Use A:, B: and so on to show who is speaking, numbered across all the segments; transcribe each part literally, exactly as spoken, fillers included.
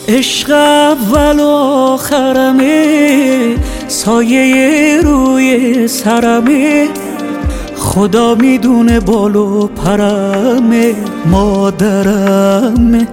A: عشق اول و آخرمه، سایه روی سرمه، خدا میدونه بال و پرمه، مادرمه.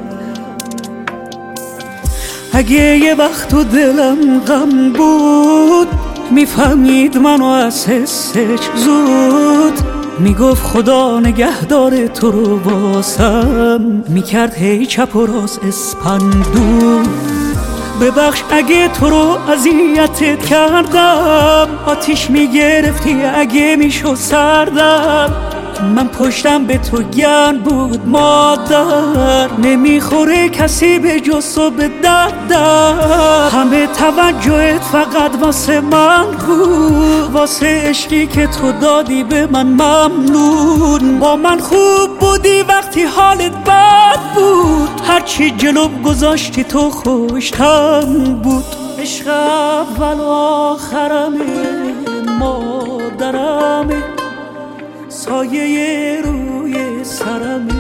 A: اگه یه وقت تو دلم غم بود، میفهمید منو از حسش زود، میگفت خدا نگهدار تو رو واسم، میکرد هی چپ و راست اسپندو. ببخش اگه تو رو اذیتت کردم، آتیش میگرفتی اگه میشد سردم، من پشتم به تو گرم بود مادر، نمیخوره کسی به جز تو به دردم، همه توجهت فقط واسه من بود، واسه عشقی که تو دادی به من ممنون. با من خوب بودی وقتی حالت بد بود، هرچی جلوم گذاشتی تو خوشتم بود. عشق اول و آخرمه، مادرمه، سایه روی سرمه،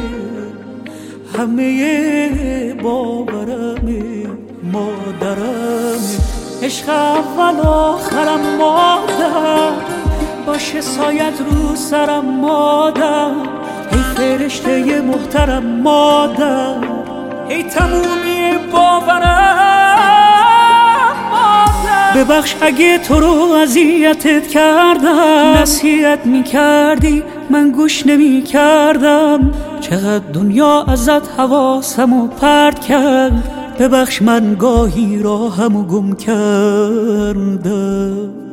A: همه باورمه، مادرمه. عشق اول آخرم مادر، باشه سایت رو سرم مادر، ای فرشته محترم مادر، ای تمومی باورم مادر. ببخش اگه تو رو اذیتت کردم، نصیحت میکردی من گوش نمیکردم، چقدر دنیا ازت حواسمو پرت کرد، ببخش من گاهی راهمو گم کردم.